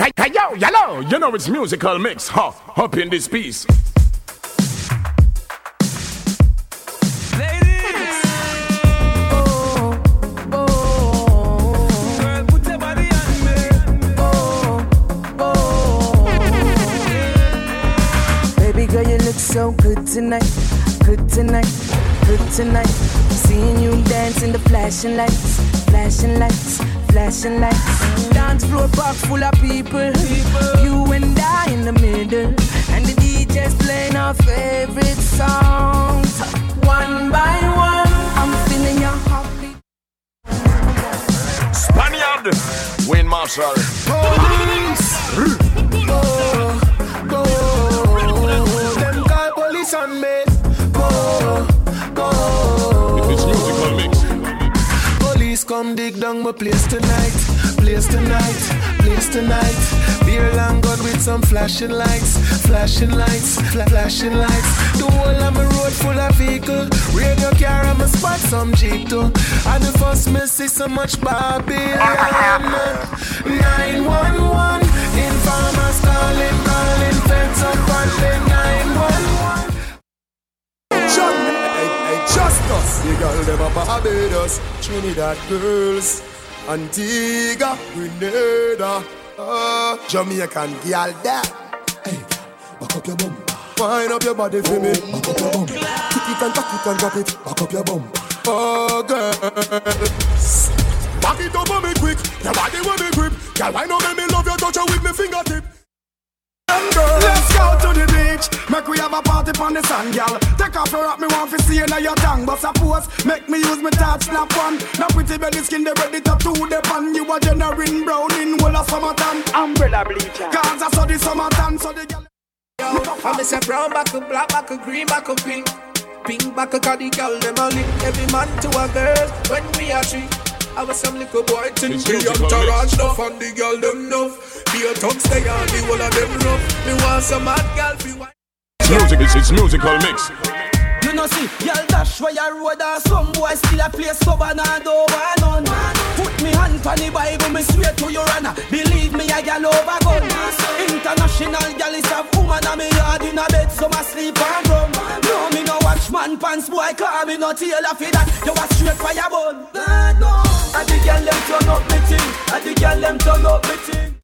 Hey, yo, yellow, you know it's musical mix, huh? Up in this piece. So good tonight, good tonight, good tonight. Seeing you dance in the flashing lights, flashing lights, flashing lights. Dance floor packed full of people. You and I in the middle, and the DJ's playing our favorite songs. One by one, I'm feeling your heartbeat. Spaniard, Wayne Marshall. On me, go. It's musical mix. Police come dig down my place tonight, place tonight, place tonight. Beer long gun with some flashing lights, flashing lights, flashing lights. The whole of my road full of vehicle. Radio car and my spot some Jeep too. And the first me see so much Babylon. 911, informers calling, feds up on the 911. Justice, the girl never Barbados, Trinidad girls, Antigua, Grenada, Jamaican girl there. Hey, back up your bum, wind up your body for me. Back up your bum, kick it and back it and drop it. Back up your bum, oh girl. Back it up on me quick, your body will be grip. Girl, why not make me love your touch with me fingertip? Let's go to the beach. Make we have a party on the sand, girl. Take off your hat, me want to see you now your tongue. But suppose, make me use my touch snap on. Now pretty belly skin, they ready to do the pan. You a generating brown in whole of summertime. Umbrella bleacher. Cause I saw the summertime, so the girl. I miss a brown back, a black back, a green back, a pink. Pink back, a cardi girl, them a link. Every man to a girl, when we are three. I was some little boy think the entourage stuff and the girl them enough. Be a tongue stay on the whole of them rough. Me want some mad girl be white. It's musical mix. You know see, y'all dash where you road and some boy still a play stubborn and over none. Put me hand on the Bible, me swear to your honor. Believe me, a girl over gun. International girl is a woman and me yard in a bed, so my sleep and rum. No, me no watch man pants, boy, call me no tailor for that. You a straight fire bun. No. And the girl them turn up me thing. And the girl them turn up me thing.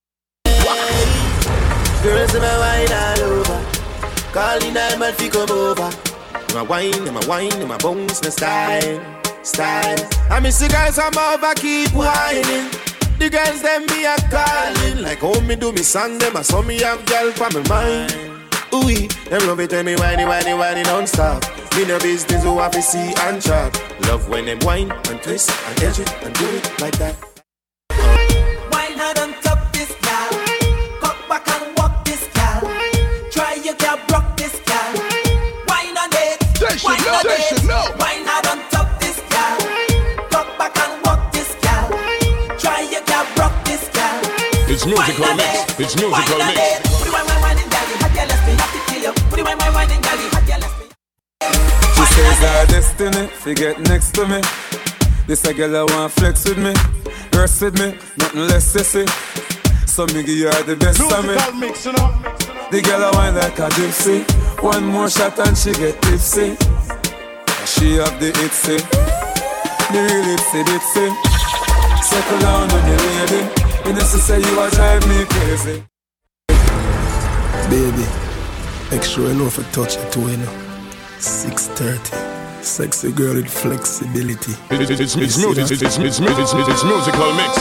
Girls in my wine all over. Calling all man fi come over. My wine, my bones, my style. I miss the guys I'm over keep whining. The girls them be a calling. Like how me do me song them, I saw me have girl for my mind. Ooh, them love it when me whining non-stop. Me no business who have to see and chop. Love when them whine and twist and edge it and do it like that. Wine hard on top this gal. Cock back and walk this gal. Try you can rock this gal. Wine on it. Wine on it. Wine hard on top this gal. Cock back and walk this gal. Try you can rock this gal. It's musical mix. It's musical mix. She says our destiny, fi get next to me. This a girl I want flex with me, rest with me, nothing less sissy. So me give her the best of me. Mix, you know? The girl I want like a gypsy. One more shot and she get tipsy. She have the itsy, the real itsy. Settle down on the lady. You know she say you a drive me crazy. Baby, make sure you know if I touch it too, you know. 6:30. Sexy girl with flexibility. It's musical mix.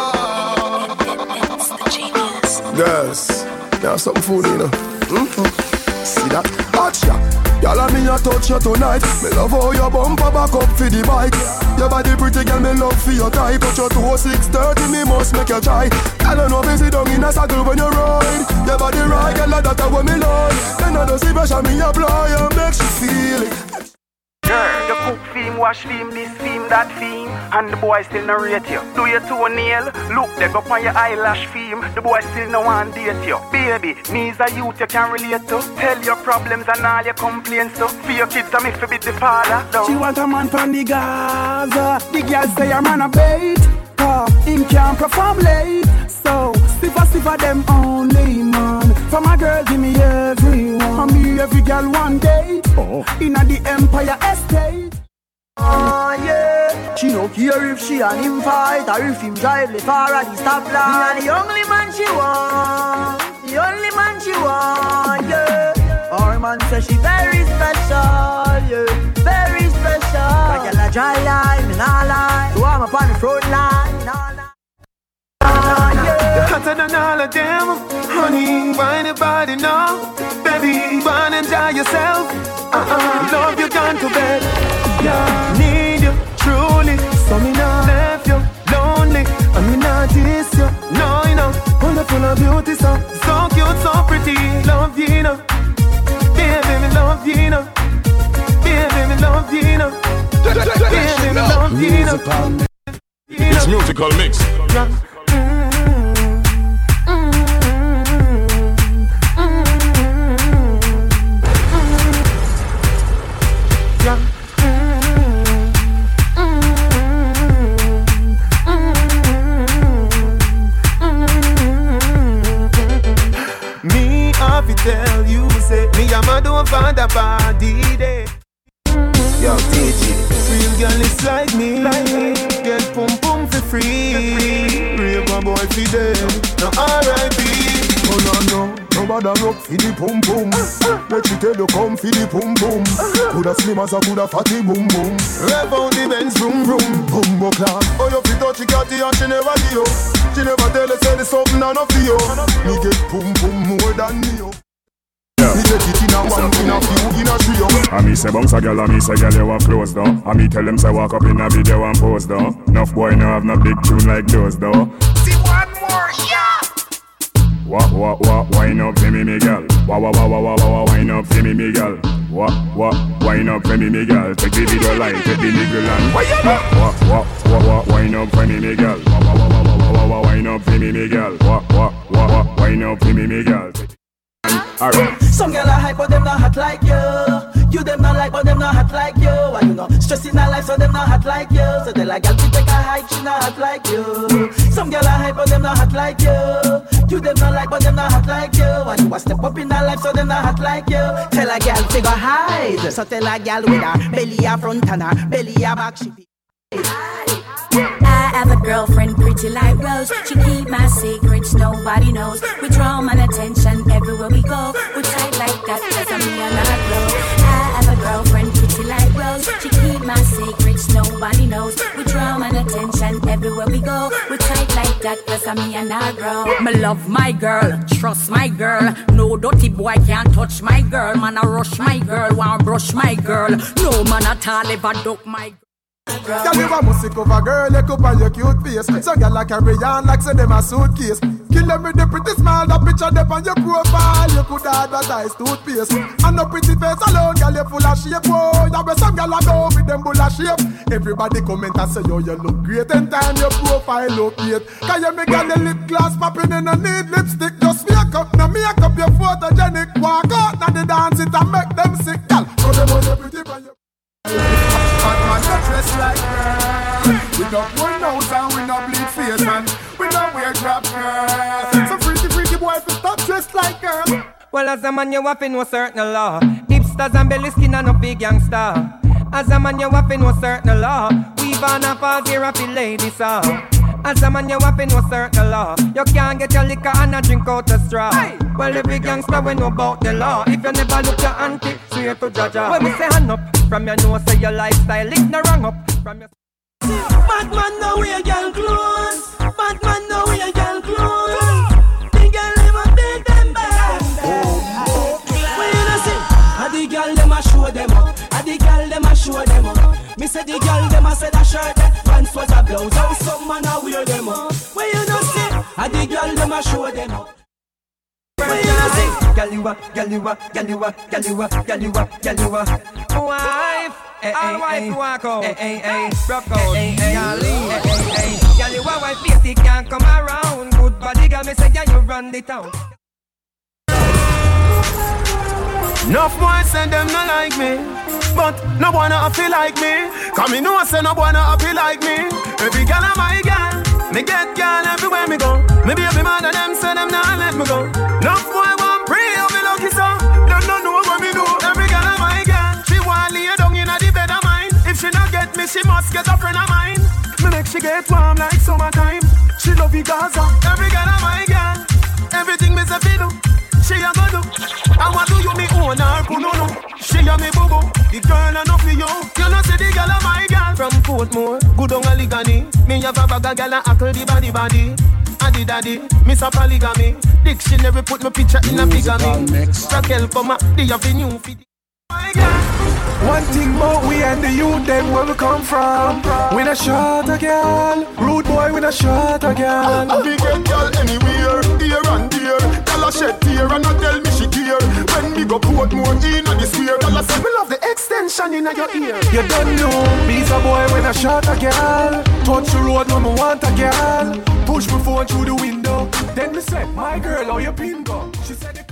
Girls, you have something food, you know. See that? Watch ya. Y'all and me a touch you tonight. Me love how your bumper back up for the bike. Your body pretty girl, me love for your type. Touch you to 6:30, me must make you try. I don't know if you sit down in a saddle when you ride. Your body right, girl, like that what me love. Then I don't see pressure, me apply and make you feel it. Girl, you cook theme, wash theme, this theme, that theme, and the boy still no rate you. Do your toenail, look, they go on your eyelash theme, the boy still no want date you. Baby, me's a youth you can relate to. Tell your problems and all your complaints to. For your kids, I'm if you be the father. No. She want a man from the Gaza. The girl say a man a bait. Him can't perform late. So, stiff as exclusive for them only, man. For my girl, give me everyone. Me every girl one day. Inna the Empire Estate. Oh yeah. She no care if she and him fight or if him drive the far at the stoplight. Me the only man she want. The only man she want, yeah. Our man says she very special, yeah. Very special. Like a dry line, me nah lie. So I'm up on the front line, nah lie. You're hotter than all of them. Honey, find your body now. Baby, go and enjoy yourself. Love you gone to bed. Yeah, need you, truly. So me not left you lonely. I mean not this you. No, you know. Wonderful of beauty, so cute, so pretty. Love you, know. Baby, me love you, know. Baby, me love you, know. Baby, me love you, know. It's musical mix. Me, I fi tell you, say me a mad over the body day. Yo, TG, real girl is like me. Get pum pum for free. Real boy fi dead. No R.I.P. Oh no, nobody rock for the pum pum. Let you tell you come for the pum pum. Coulda slim as a coulda fatty boom boom. Rev on the Benz vroom vroom. Bumbo class. Oh, you fi touch your catty and she never give you. She never tell you say there's something enough for you. Me get pum pum more than me. Me get it in a one, in a few, in a trio. And me say bounce a girl, and me say girl you have clothes though. And me tell them say walk up in a video and pose though. Enough boy no have no big tune like those though. See one more, yeah. Wine up for me girl. Wine up for me girl. Wine up for me girl. Take the video light, take the nigga and wine up for me girl. Wine up for me girl. Wine up for me girl. Some girl are hype but them not hot like you. You them not like but them not hot like you. And you know stressing her life so them not hot like you. So they like girl to take a hike, she not hot like you. Some girl are hype but them not hot like you. You them not like but them not hot like you. And you a step up in her life so them not hot like you. Tell a girl to go hide. So tell a girl with her belly a front and her belly a back she be I have a girlfriend pretty like Rose. She keep my secrets, nobody knows. We draw my attention everywhere we go. We tight like that cause I'm me and I grow. I have a girlfriend pretty like Rose. She keep my secrets, nobody knows. We draw my attention everywhere we go. We tight like that cause I'm me and I grow. Me love my girl, trust my girl. No dirty boy can't touch my girl. Man I rush my girl, want brush my girl. No man at all ever duck my girl. Girl, you a music of a girl, you cup and your cute face. So girl like carry on like say them a suitcase. Kill them with the pretty smile, that picture them on your profile. You could advertise toothpaste. And no pretty face alone, girl, you full of shape. Oh, you be some girl a go with them bull of shape. Everybody comment and say, yo, you look great. And time your profile look great. Cause you make girl the lip gloss popping and no need lipstick. Just make up, now make up your photogenic. Walk out, now the dance it and make them sick. Girl, put them on your pretty on your hot man not dress like girl. We don't wear nose and we don't bleed face man. We don't wear drop girl. So freaky boy if you stop dressed like girl. Well as a man you have to know certain law. Hipsters and belly skin and no big gangster. As a man you have to know certain law. Weave on a pause here a feel ladies saw. As a man you have to know certain law. You can't get your liquor and a drink out the straw. Hey. Well every gangster we know about the law. If you never look your auntie, swear to Jaja. When we say hand up from your nose, say your lifestyle is no wrong up from your. Bad man know wear girl clothes. Bad man know wear girl clothes. The girl never take them back. When you know see, a the girl dem a show them up. A the girl dem a show them up. Me say the girl dem a say that shirt, pants was a blouse. How some man a wear them up. When you know see, a the girl dem a show them up. When you know see, girl you a wife. All wife walk out. Rock out. Girl you a wife, face can't come around. Good body girl, me say girl you run the town. Enough boys say them not like me, but no one a feel like me. Cause me know say no one a feel like me. Every girl a my girl, me get girl everywhere me go. Maybe every man of them say them nah let me go. Love boy want pray, how me lucky so. Don't know what me do. Every girl of my girl, she want lay down in the bed of mine. If she not get me, she must get a friend of mine. Me make she get warm like summertime. She love you Gaza. Every girl of my girl, everything me say fi do, she a go do. And what do you me own her no. She a me boo boo. The girl enough for you. You know see the girl of my girl from Portmore, good on a ligani. Me have a bag of girl and ackle the body. Addy daddy, miss a polygamy. Dictionary put my picture in a bigamy. Raquel come up, the avenue for the my girl. One thing about we and the youth, them where we come from. We not shot a girl, rude boy, we not shot a girl. We get girl anywhere, here and there. Girl a shed tear and not tell me she care. When we go Portmore in the square, girl a say me love the extension in your ear. You don't know, me's a boy when I shot a girl. Touch the road when I want a girl. Push my phone through the window. Then me say, my girl, how you pin go? She said.